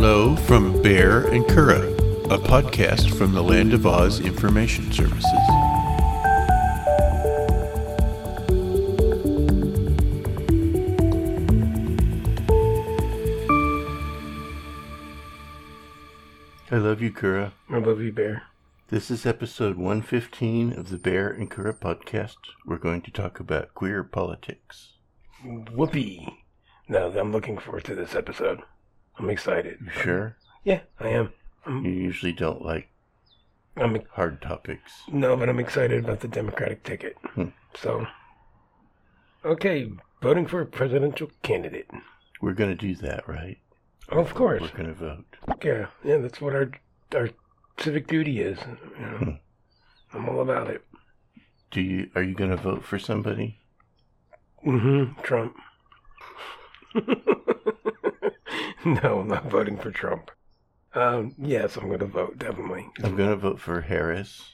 Hello from Bear and Kura, a podcast from the Land of Oz Information Services. I love you, Kura. I love you, Bear. This is episode 115 of the Bear and Kura podcast. We're going to talk about queer politics. Whoopee. No, I'm looking forward to this episode. I'm excited. You sure? Yeah, I am. You usually don't like hard topics. No, but I'm excited about the Democratic ticket. So, okay, voting for a presidential candidate. We're going to do that, right? Oh, of course. We're going to vote. Yeah, that's what our civic duty is. You know. I'm all about it. Are you going to vote for somebody? Trump. No, I'm not voting for Trump. Yes, I'm going to vote, definitely. I'm going to vote for Harris.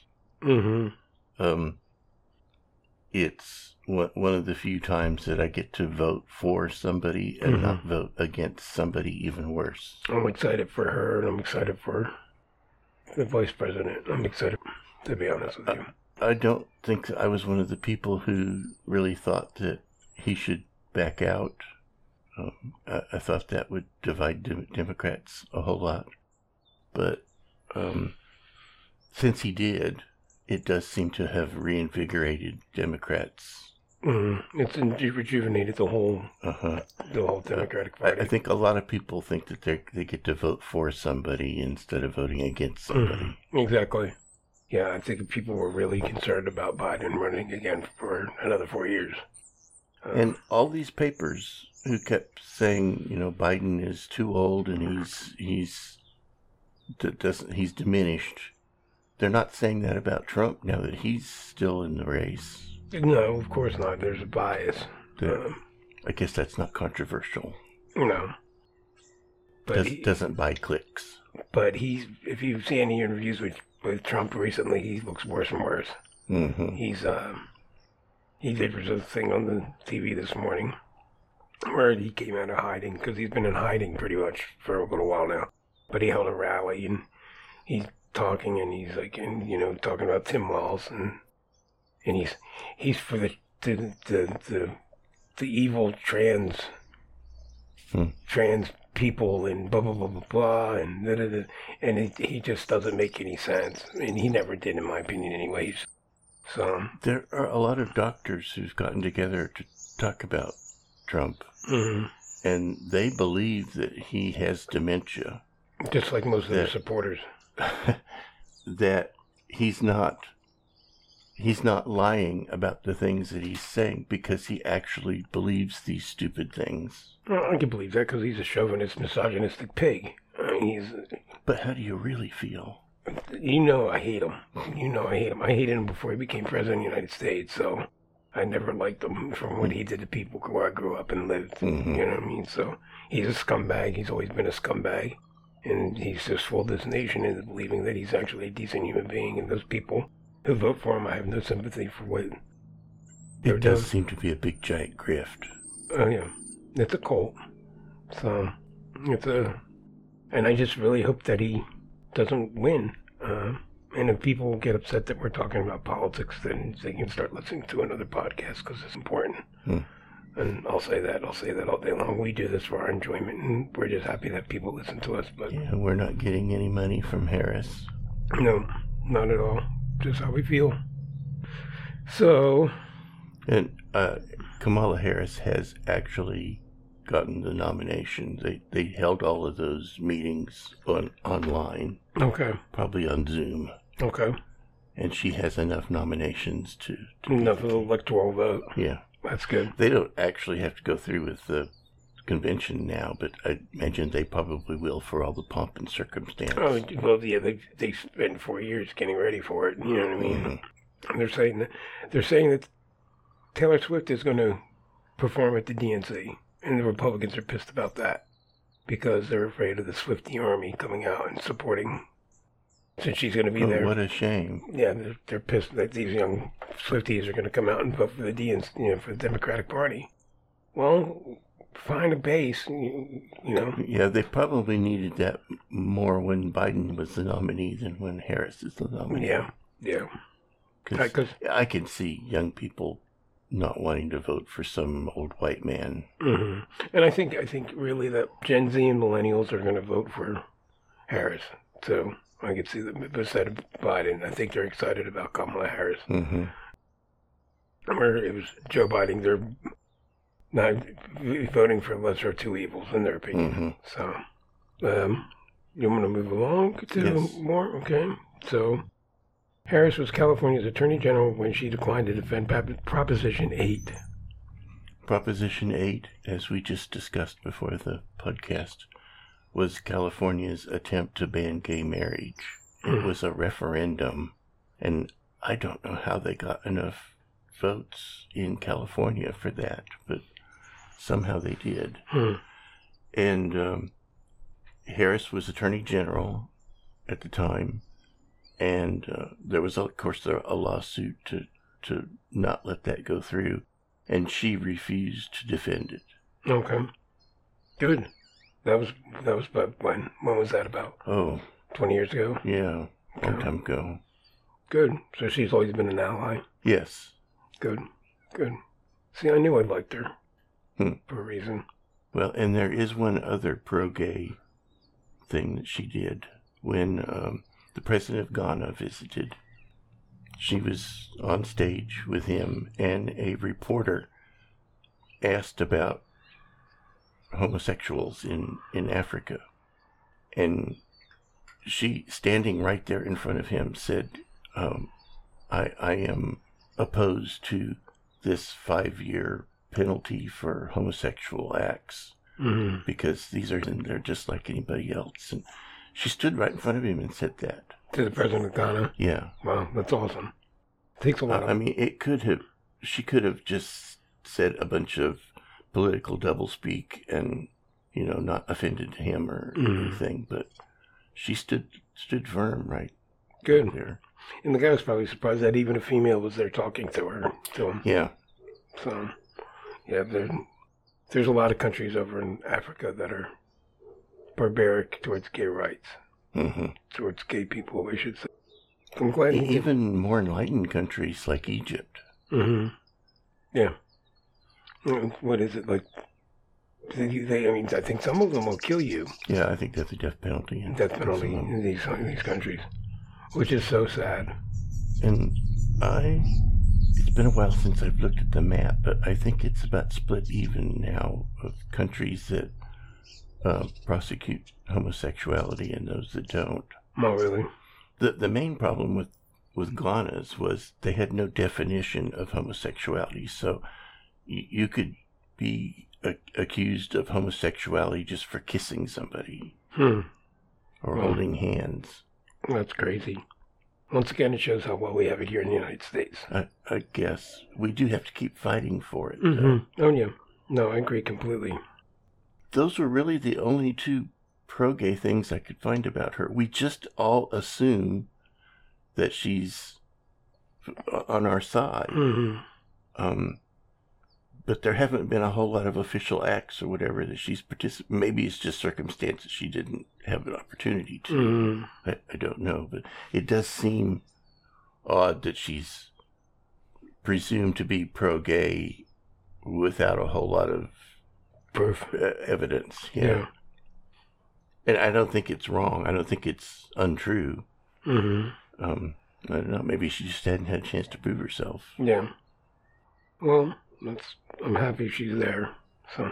It's one of the few times that I get to vote for somebody and not vote against somebody even worse. I'm excited for her, and I'm excited for the vice president. I'm excited, to be honest with you. I don't think I was one of the people who really thought that he should back out. I thought that would divide Democrats a whole lot. But since he did, it does seem to have reinvigorated Democrats. It's rejuvenated the whole Democratic Party. I think a lot of people think that they get to vote for somebody instead of voting against somebody. Exactly. Yeah, I think people were really concerned about Biden running again for another 4 years. And all these papers who kept saying, Biden is too old and he's diminished. They're not saying that about Trump now that he's still in the race. No, of course not. There's a bias. I guess that's not controversial. No. But doesn't buy clicks. But if you see any interviews with Trump recently, he looks worse and worse. He did a thing on the TV this morning where he came out of hiding, because he's been in hiding pretty much for a little while now. But he held a rally, and he's talking, and he's like, talking about Tim Walz, and he's for the evil trans people and blah blah blah blah blah and and he just doesn't make any sense, and he never did, in my opinion, anyways. So there are a lot of doctors who've gotten together to talk about Trump, and they believe that he has dementia. Just like most of their supporters. That he's not lying about the things that he's saying, because he actually believes these stupid things. Well, I can believe that, because he's a chauvinist, misogynistic pig. But how do you really feel? I hate him. I hated him before he became president of the United States, so I never liked him from what he did to people where I grew up and lived. You know what I mean? So he's a scumbag. He's always been a scumbag. And he's just fooled this nation into believing that he's actually a decent human being. And those people who vote for him, I have no sympathy for what it does seem to be a big, giant grift. Oh, yeah. It's a cult. So, and I just really hope that he doesn't win. And if people get upset that we're talking about politics, then they can start listening to another podcast, because it's important. And I'll say that all day long. We do this for our enjoyment, and we're just happy that people listen to us. But yeah, we're not getting any money from Harris. No, not at all. Just how we feel. So, and Kamala Harris has actually gotten the nomination. They held all of those meetings online. Okay. Probably on Zoom. Okay. And she has enough nominations to enough of the electoral vote. Yeah. That's good. They don't actually have to go through with the convention now, but I imagine they probably will, for all the pomp and circumstance. Oh, well, yeah, they spent 4 years getting ready for it. You know what I mean? And they're saying that Taylor Swift is going to perform at the DNC, and the Republicans are pissed about that, because they're afraid of the Swiftie army coming out and supporting, since she's going to be there. What a shame. Yeah, they're pissed that these young Swifties are going to come out and vote for the DNC, for the Democratic Party. Well, find a base, you know. Yeah, they probably needed that more when Biden was the nominee than when Harris is the nominee. Yeah. Because I can see young people not wanting to vote for some old white man. Mm-hmm. And I think really that Gen Z and millennials are going to vote for Harris. So I can see them instead of Biden. I think they're excited about Kamala Harris. Mm-hmm. Or it was Joe Biden. They're not voting for lesser of two evils, in their opinion. Mm-hmm. So, you want to move along to Yes. more? Okay. So, Harris was California's Attorney General when she declined to defend Proposition 8. Proposition 8, as we just discussed before the podcast, was California's attempt to ban gay marriage. It was a referendum, and I don't know how they got enough votes in California for that, but somehow they did. And Harris was Attorney General at the time, and there was, of course, a lawsuit to not let that go through, and she refused to defend it. Okay. Good. That was about when? When was that about? Oh, 20 years ago? yeah, long time ago. Good. So she's always been an ally? Yes. Good. See, I knew I liked her. For a reason. Well, and there is one other pro-gay thing that she did. When the president of Ghana visited, she was on stage with him, and a reporter asked about homosexuals in Africa. And she, standing right there in front of him, said, I am opposed to this 5-year penalty for homosexual acts, because they're just like anybody else. And she stood right in front of him and said that. To the president of Ghana? Yeah. Wow, that's awesome. Takes a lot of... I mean, she could have just said a bunch of political doublespeak and, not offended him or anything, but she stood firm right Good. there. And the guy was probably surprised that even a female was there talking to him. Yeah. So, yeah, there's a lot of countries over in Africa that are barbaric towards gay rights. Mm-hmm. Towards gay people, I should say. I'm glad even more enlightened countries like Egypt. Mm-hmm. Yeah. What is it like? I think some of them will kill you. Yeah, I think that's a death penalty. Death penalty in these countries, which is so sad. And it's been a while since I've looked at the map, but I think it's about split even now of countries that prosecute homosexuality and those that don't. Oh, really? The main problem with Ghana's was they had no definition of homosexuality, so you could be accused of homosexuality just for kissing somebody or holding hands. That's crazy. Once again, it shows how well we have it here in the United States. I guess we do have to keep fighting for it. Oh, yeah. No, I agree completely. Those were really the only two pro-gay things I could find about her. We just all assume that she's on our side. But there haven't been a whole lot of official acts or whatever that she's participated. Maybe it's just circumstances she didn't have an opportunity to. I don't know, but it does seem odd that she's presumed to be pro-gay without a whole lot of proof, evidence. Yeah. And I don't think it's wrong. I don't think it's untrue. I don't know. Maybe she just hadn't had a chance to prove herself. Yeah. Well, I'm happy she's there. So.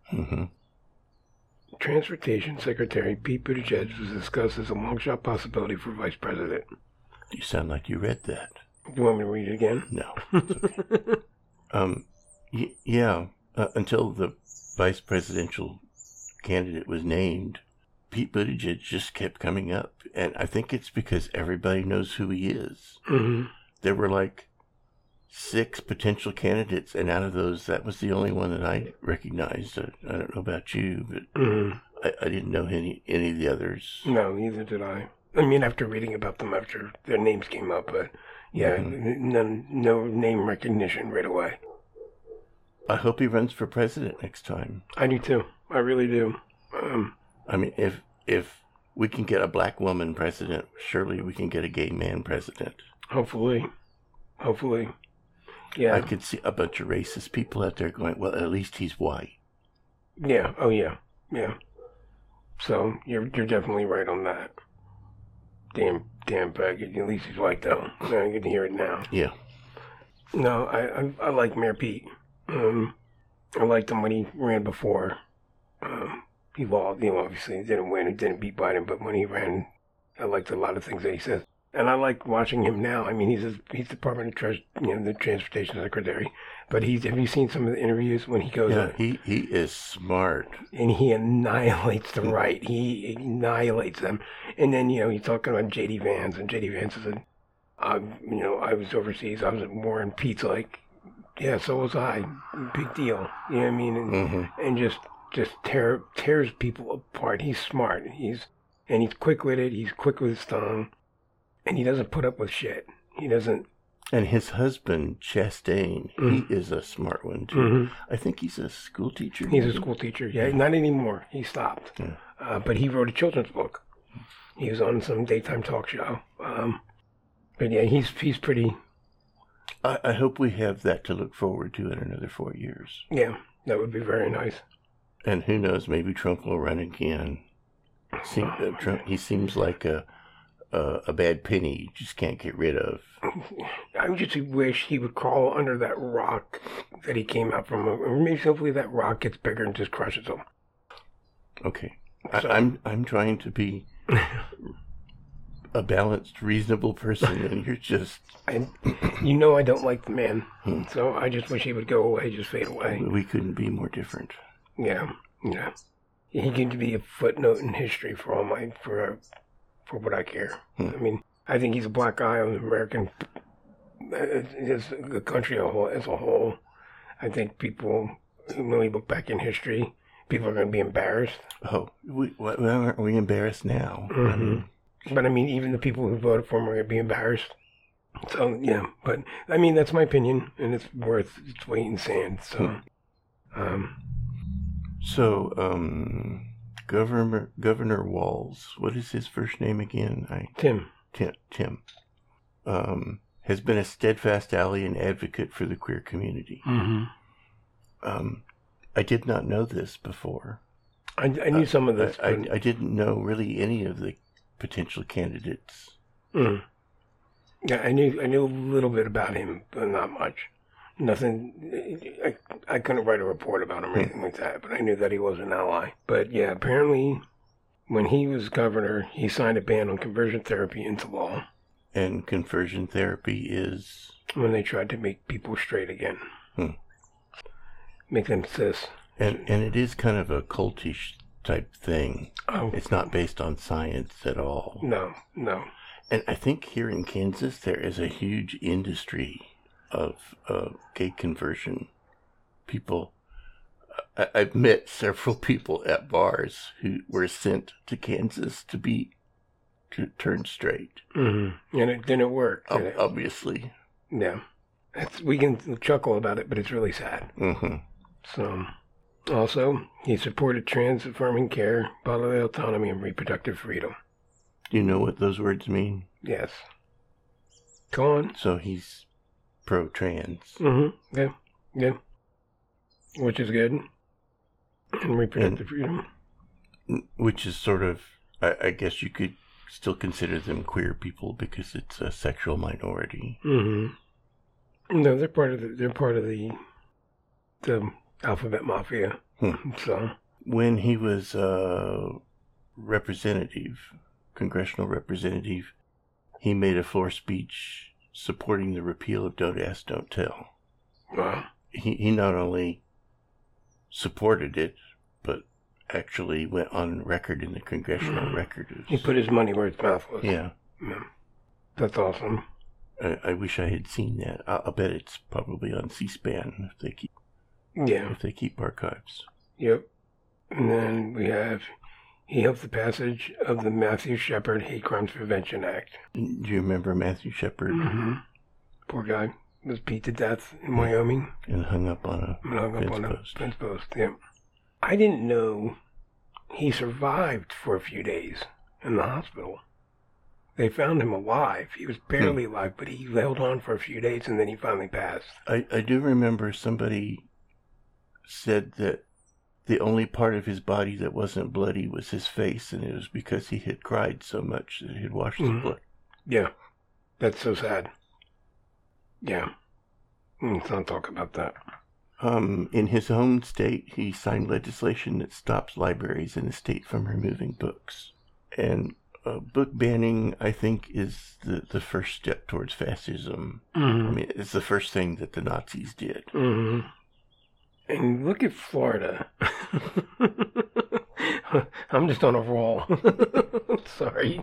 Transportation Secretary Pete Buttigieg was discussed as a long-shot possibility for vice president. You sound like you read that. Do you want me to read it again? No. It's okay. Yeah. Until the vice presidential candidate was named, Pete Buttigieg just kept coming up. And I think it's because everybody knows who he is. There were like 6 potential candidates, and out of those, that was the only one that I recognized. I don't know about you, but I didn't know any of the others. No, neither did I. I mean, after reading about them, after their names came up, but yeah, no name recognition right away. I hope he runs for president next time. I do too. I really do. I mean, if we can get a black woman president, surely we can get a gay man president. Hopefully. Yeah. I could see a bunch of racist people out there going, well, at least he's white. Yeah. Oh, yeah. Yeah. So you're definitely right on that. Damn bag. At least he's white, though. I can hear it now. Yeah. No, I like Mayor Pete. I liked him when he ran before. He lost, obviously he didn't win. He didn't beat Biden, but when he ran, I liked a lot of things that he says. And I like watching him now. I mean, he's Department of the Transportation Secretary. But have you seen some of the interviews when he goes? Yeah, he is smart. And he annihilates the right. He annihilates them. And then, he's talking about J.D. Vance. And J.D. Vance said, I was overseas. I was at war. And Pete's like, yeah, so was I. Big deal. You know what I mean? And just tears people apart. He's smart. He's quick-witted. He's quick with his tongue. And he doesn't put up with shit. He doesn't. And his husband, Chastain, he is a smart one, too. I think he's a school teacher. He's a school teacher, yeah. Not anymore. He stopped. Yeah. But he wrote a children's book. He was on some daytime talk show. But yeah, he's pretty... I hope we have that to look forward to in another 4 years. Yeah, that would be very nice. And who knows, maybe Trump will run again. Trump, he seems like a bad penny you just can't get rid of. I just wish he would crawl under that rock that he came out from. Or maybe hopefully that rock gets bigger and just crushes him. Okay. So, I'm trying to be a balanced, reasonable person, and you're just... I don't like the man, so I just wish he would go away, just fade away. We couldn't be more different. Yeah. He could be a footnote in history for what I care. I mean, I think he's a black guy on American, the country as a whole. I think people, when we look back in history, people are going to be embarrassed. Oh, aren't we embarrassed now? But I mean, even the people who voted for him are going to be embarrassed. So, yeah, but I mean, that's my opinion, and it's worth its weight in sand. So, Governor Walz, what is his first name again? Tim. Tim. Has been a steadfast ally and advocate for the queer community. I did not know this before. I knew some of this. I didn't know really any of the potential candidates. Yeah, I knew a little bit about him, but not much. Nothing. I couldn't write a report about him or anything like that, but I knew that he was an ally. But yeah, apparently, when he was governor, he signed a ban on conversion therapy into law. And conversion therapy is when they tried to make people straight again, make them cis. And it is kind of a cultish type thing. Oh, it's not based on science at all. No. And I think here in Kansas there is a huge industry of gay conversion. People, I've met several people at bars who were sent to Kansas to turn straight. And it didn't work. Obviously. Yeah. We can chuckle about it, but it's really sad. So, also, he supported trans-affirming care, bodily autonomy, and reproductive freedom. Do you know what those words mean? Yes. Go on. So he's pro-trans. Yeah. Which is good. And reproductive freedom. Which is sort of, I guess you could still consider them queer people because it's a sexual minority. No, they're part of the alphabet mafia. So when he was congressional representative, he made a floor speech supporting the repeal of Don't Ask, Don't Tell. Wow. He not only supported it, but actually went on record in the congressional record. He put his money where his mouth was. Yeah. That's awesome. I wish I had seen that. I'll bet it's probably on C-SPAN if they keep archives. Yep. And then he helped the passage of the Matthew Shepard Hate Crimes Prevention Act. Do you remember Matthew Shepard? Poor guy. was beat to death in Wyoming. And hung up on a fence post, yeah. I didn't know he survived for a few days in the hospital. They found him alive. He was barely alive, but he held on for a few days and then he finally passed. I do remember somebody said that the only part of his body that wasn't bloody was his face, and it was because he had cried so much that it had washed the blood. Yeah. That's so sad. Yeah. Let's not talk about that. In his home state, he signed legislation that stops libraries in the state from removing books. And book banning, I think, is the first step towards fascism. I mean, it's the first thing that the Nazis did. And look at Florida. I'm just on a roll. Sorry.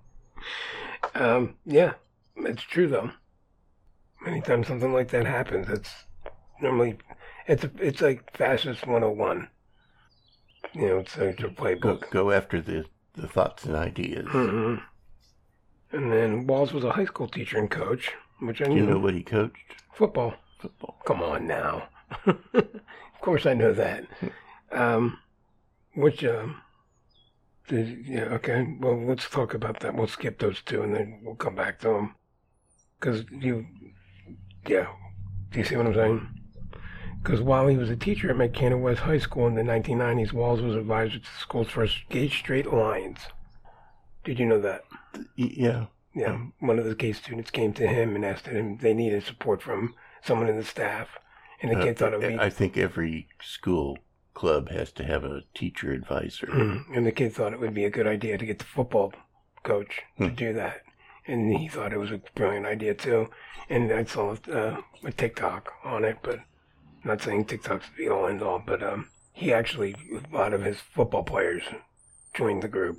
Yeah, it's true though. Anytime something like that happens, it's normally it's like fascist 101. You know, it's a playbook. Go after the thoughts and ideas. And then Walls was a high school teacher and coach, which I knew. You know what he coached? Football. Come on now. Of course I know that. Okay, well, let's talk about that. We'll skip those two and then we'll come back to them. Because do you see what I'm saying? Because while he was a teacher at McKenna West High School in the 1990s, Walls was advisor to the school's first Gay Straight Alliance. Did you know that? Yeah. Yeah. One of the gay students came to him and asked him they needed support from someone in the staff. And the kid thought it would be... I think every school club has to have a teacher advisor. And the kid thought it would be a good idea to get the football coach to do that. And he thought it was a brilliant idea too. And I saw a TikTok on it, but I'm not saying TikTok's the all end all, but he actually, a lot of his football players joined the group.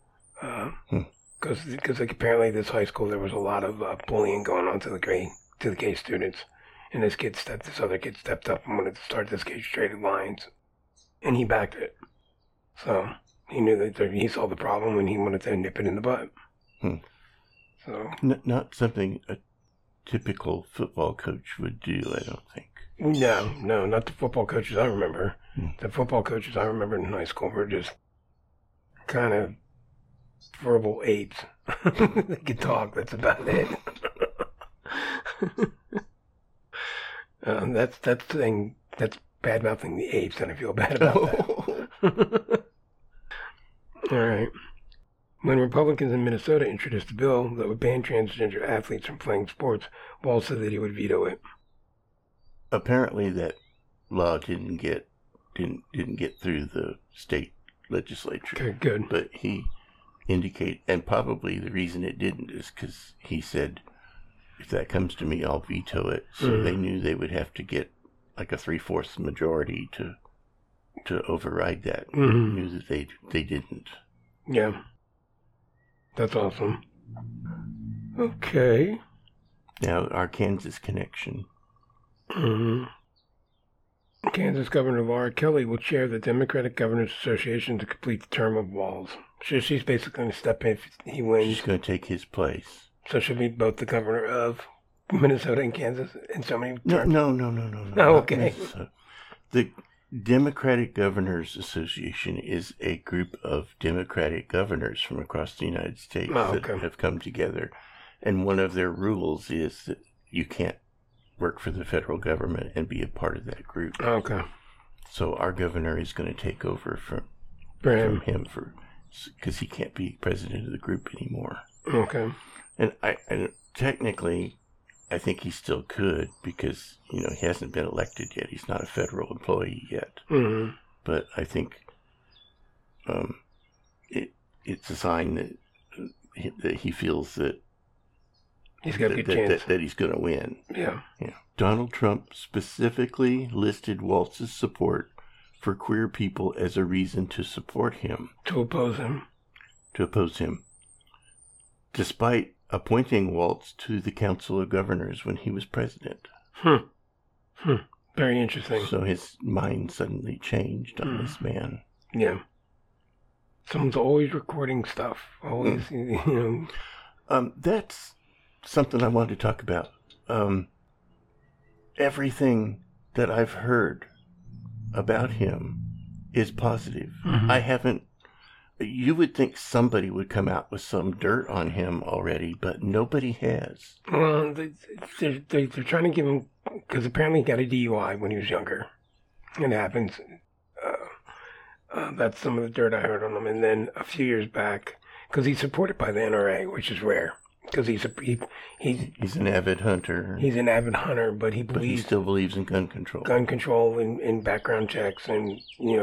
Because like, apparently this high school, there was a lot of bullying going on to the gay students. And this other kid stepped up and wanted to start this Gay Straight Alliance. And he backed it. So he knew that he saw the problem and he wanted to nip it in the butt. So not something a typical football coach would do, I don't think. No, not the football coaches I remember. The football coaches I remember in high school were just kind of verbal apes. They could talk, that's about it. That's bad mouthing the apes, and I feel bad about that. All right. When Republicans in Minnesota introduced a bill that would ban transgender athletes from playing sports, Walls said that he would veto it. Apparently, that law didn't get through the state legislature. Okay, good. But he indicated, and probably the reason it didn't is because he said, if that comes to me, I'll veto it. So they knew they would have to get like a 3/4 majority to override that. Knew that they didn't. Yeah. That's awesome. Okay. Now, our Kansas connection. Kansas Governor Laura Kelly will chair the Democratic Governors Association to complete the term of Walls. So she's basically going to step in if he wins. She's going to take his place. So she'll be both the governor of Minnesota and Kansas in so many terms? No. Oh, okay. The Democratic Governors Association is a group of Democratic governors from across the United States that have come together. And one of their rules is that you can't work for the federal government and be a part of that group. Okay. So our governor is going to take over from him because he can't be president of the group anymore. Okay. And technically, I think he still could because, he hasn't been elected yet. He's not a federal employee yet. But I think it's a sign that he feels that he's got a good chance. That he's going to win. Yeah. Donald Trump specifically listed Waltz's support for queer people as a reason to support him. To oppose him. Despite appointing Waltz to the Council of Governors when he was president. Very interesting. So his mind suddenly changed on this man. Yeah. Someone's always recording stuff. Always, That's something I wanted to talk about. everything that I've heard about him is positive. I haven't. You would think somebody would come out with some dirt on him already, but nobody has. Well, they're trying to give him, because apparently he got a DUI when he was younger. It happens. That's some of the dirt I heard on him. And then a few years back, because he's supported by the NRA, which is rare, because he's an avid hunter. He's an avid hunter, but he still believes in gun control. Gun control and background checks, and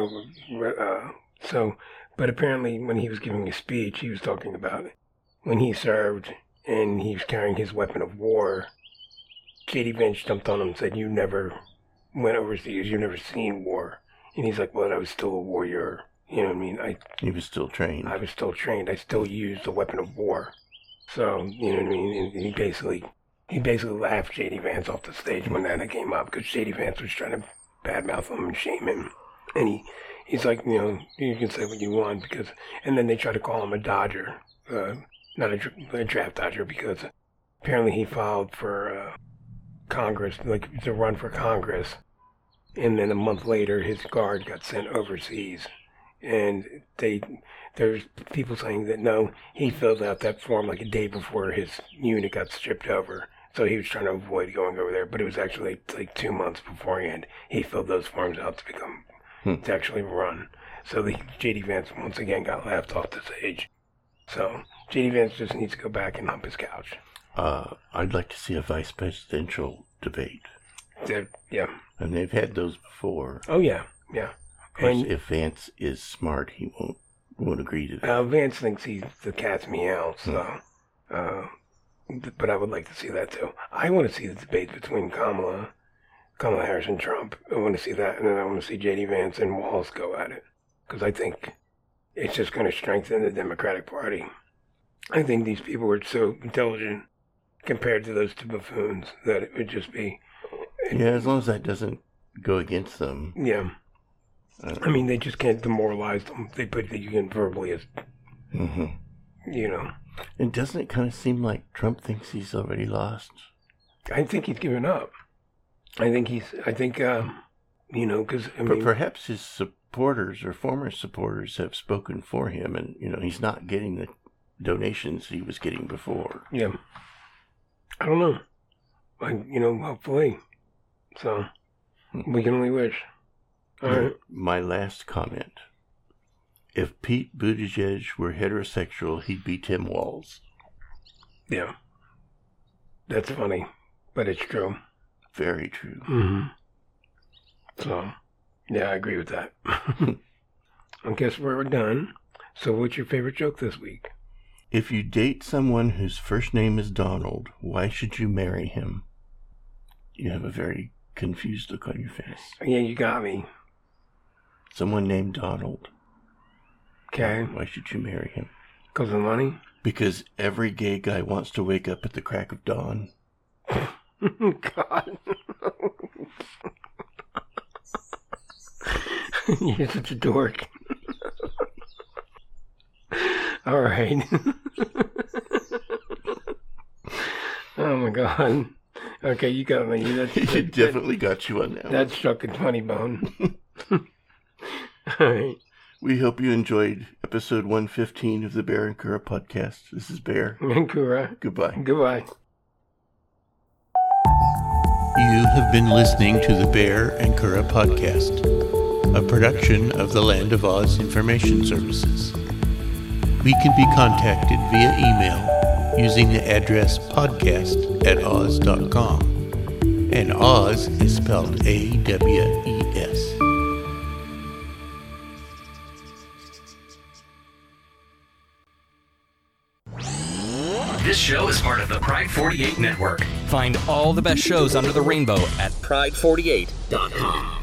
so. But apparently, when he was giving a speech, he was talking about when he served and he was carrying his weapon of war. J.D. Vance jumped on him and said, "You never went overseas. You've never seen war." And he's like, "Well, I was still a warrior. You know what I mean? He was still trained. I was still trained. I still used the weapon of war." So, you know what I mean? And he basically laughed J.D. Vance off the stage when that came up, because J.D. Vance was trying to badmouth him and shame him. And he's like, you can say what you want, because, and then they try to call him a Dodger, not a draft Dodger, because apparently he filed for Congress, like to run for Congress, and then a month later his guard got sent overseas, and there's people saying that no, he filled out that form like a day before his unit got stripped over. So he was trying to avoid going over there, but it was actually like 2 months beforehand he filled those forms out to actually run. So the J.D. Vance once again got laughed off the stage. So J.D. Vance just needs to go back and hump his couch. I'd like to see a vice presidential debate. Yeah. And they've had those before. Oh, yeah. If Vance is smart, he won't agree to that. Vance thinks he's the cat's meow, so... but I would like to see that, too. I want to see the debate between Kamala Harris and Trump. I want to see that, and then I want to see J.D. Vance and Walz go at it, because I think it's just going to strengthen the Democratic Party. I think these people are so intelligent compared to those two buffoons that it would just be... Yeah, as long as that doesn't go against them. Yeah. I mean, they just can't demoralize them. They put you in verbally as... And doesn't it kind of seem like Trump thinks he's already lost? I think he's given up. Because, But perhaps his supporters or former supporters have spoken for him, and, he's not getting the donations he was getting before. Yeah. I don't know. Hopefully. So, we can only wish. All right. My last comment. If Pete Buttigieg were heterosexual, he'd be Tim Walz. Yeah. That's funny, but it's true. Very true. Mm-hmm. So, yeah, I agree with that. I guess we're done. So what's your favorite joke this week? If you date someone whose first name is Donald, why should you marry him? You have a very confused look on your face. Yeah, you got me. Someone named Donald. Okay. Why should you marry him? Because of money? Because every gay guy wants to wake up at the crack of dawn. God. You're such a dork. All right. Oh my God. Okay, you got me. It definitely got you on that. That struck a funny bone. All right. We hope you enjoyed episode 115 of the Bear and Kura podcast. This is Bear. And Kura. Goodbye. Goodbye. You have been listening to the Bear and Kura podcast, a production of the Land of Oz Information Services. We can be contacted via email using the address podcast@oz.com. And Oz is spelled A-W-E-S. This show is part of the Pride 48 Network. Find all the best shows under the rainbow at pride48.com.